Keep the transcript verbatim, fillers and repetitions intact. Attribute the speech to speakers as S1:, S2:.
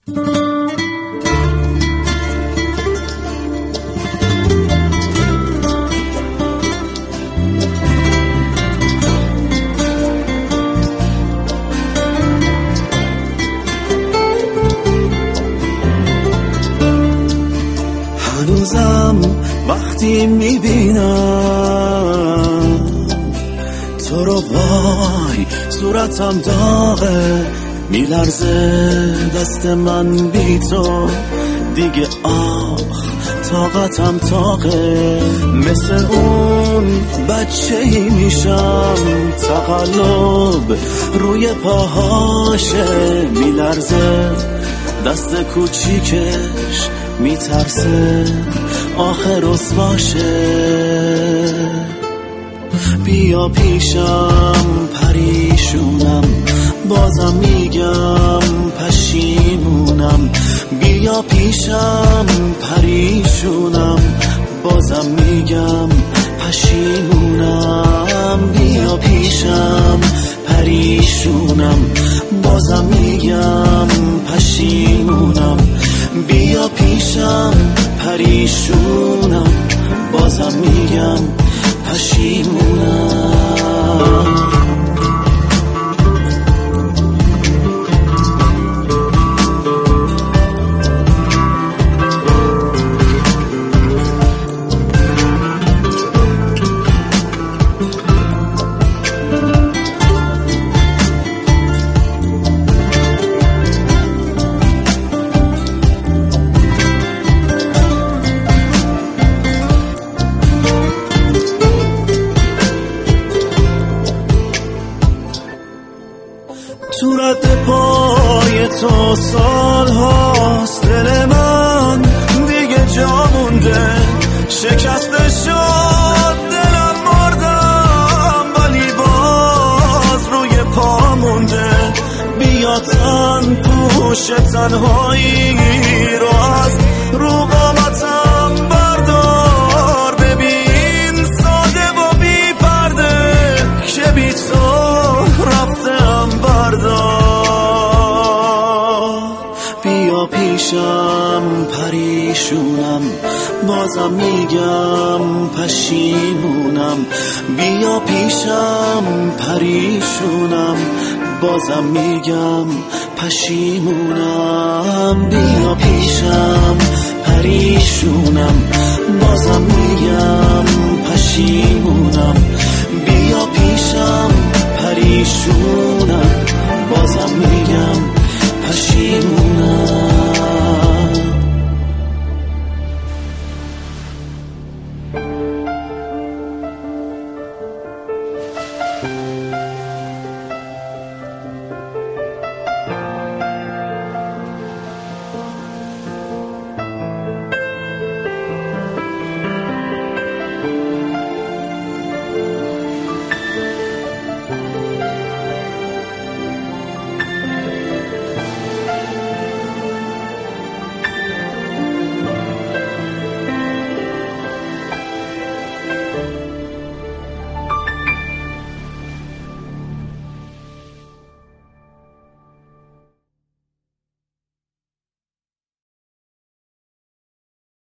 S1: هنوزم وقتی میبینم تو رو وای صورتم داغه، میلرزه دست من بی تو دیگه، آخ طاقتم طاقه. مثل اون بچه‌ای میشم تقلب روی پاهاشه، میلرزه دست کوچیکش، میترسه آخر رسواشه. بیا پیشم پریشونم، بازم میگم پشیمونم. بیا پیشم پریشونم، بازم میگم پشیمونم. بیا پیشم پریشونم، بازم میگم پشیمونم. بیا پیشم پریشونم، بازم میگم پشیمونم. تو رد پای تو سال هاست دل من دیگه جا مونده، شکسته شد دلم مردم ولی باز روی پا مونده. بیا تن پوش تنهایی رو از رو قامتم بردار، ببین ساده و بی پرده که بی تو رفتم بردار. بیا پیشم پریشونم، بازم میگم پشیمونم. بیا پیشم پریشونم، بازم میگم پشیمونم. بیا پیشم پریشونم، بازم میگم پشیمونم. بیا پیشم پریشونم، بازم میگم